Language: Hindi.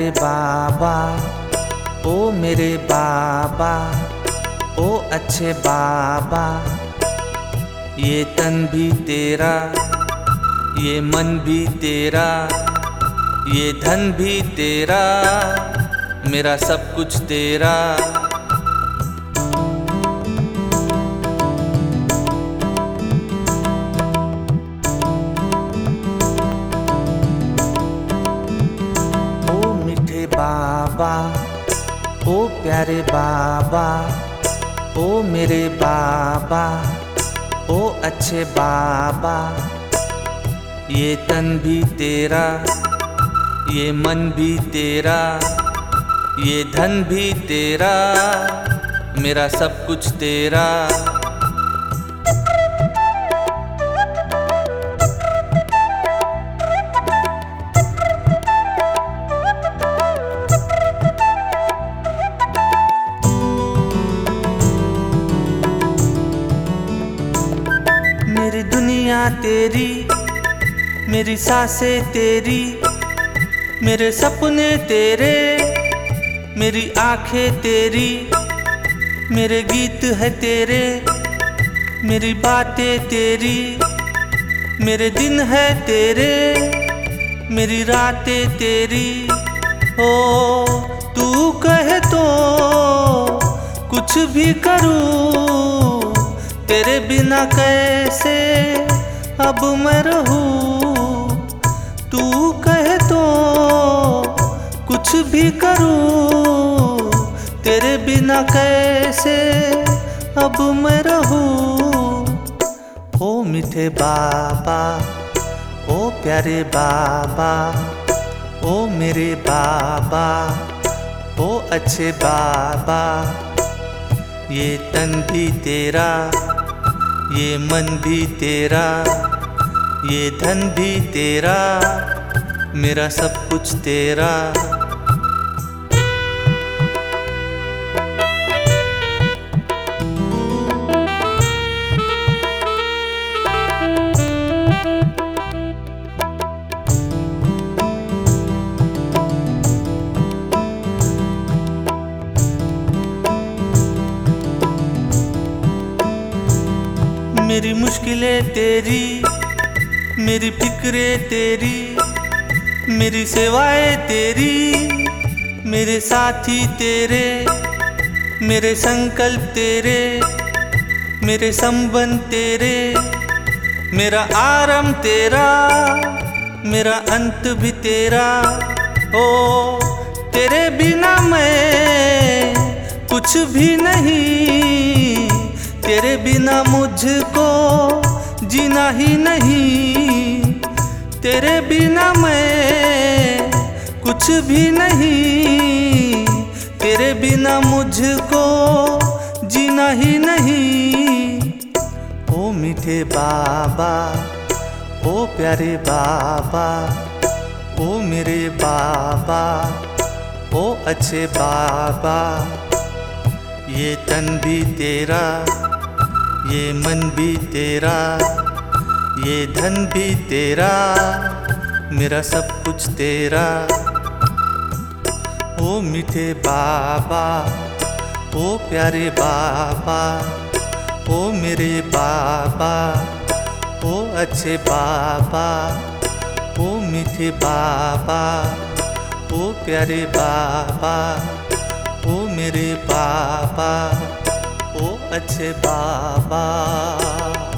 प्यारे बाबा, ओ मेरे बाबा, ओ अच्छे बाबा। ये तन भी तेरा, ये मन भी तेरा, ये धन भी तेरा, मेरा सब कुछ तेरा। ओ मीठे बाबा, ओ प्यारे बाबा, ओ मेरे बाबा, ओ अच्छे बाबा। ये तन भी तेरा, ये मन भी तेरा, ये धन भी तेरा, मेरा सब कुछ तेरा। मेरी दुनिया तेरी, मेरी सांसें तेरी, मेरे सपने तेरे, मेरी आंखें तेरी, मेरे गीत है तेरे, मेरी बातें तेरी, मेरे दिन है तेरे, मेरी रातें तेरी। ओ तू कहे तो कुछ भी करूं, तेरे बिना कैसे अब मैं रहूं। तू कहे तो कुछ भी करूं, तेरे बिना कैसे अब मैं रहूं। ओ मीठे बाबा, ओ प्यारे बाबा, ओ मेरे बाबा, ओ अच्छे बाबा। ये तन भी तेरा, ये मन भी तेरा, ये धन भी तेरा, मेरा सब कुछ तेरा। मेरी मुश्किलें तेरी, मेरी फिक्रें तेरी, मेरी सेवाएं तेरी, मेरे साथी तेरे, मेरे संकल्प तेरे, मेरे संबंध तेरे, मेरा आरंभ तेरा, मेरा अंत भी तेरा। ओ तेरे बिना मैं कुछ भी नहीं, तेरे बिना मुझको जीना ही नहीं। तेरे बिना मैं कुछ भी नहीं, तेरे बिना मुझको जीना ही नहीं। ओ मीठे बाबा, ओ प्यारे बाबा, ओ मेरे बाबा, ओ अच्छे बाबा। ये तन भी तेरा, ये मन भी तेरा, ये धन भी तेरा, मेरा सब कुछ तेरा। ओ मीठे बाबा, ओ प्यारे बाबा, ओ मेरे बाबा, ओ अच्छे बाबा, ओ मीठे बाबा, ओ प्यारे बाबा, ओ मेरे बाबा, ओ अच्छे बाबा।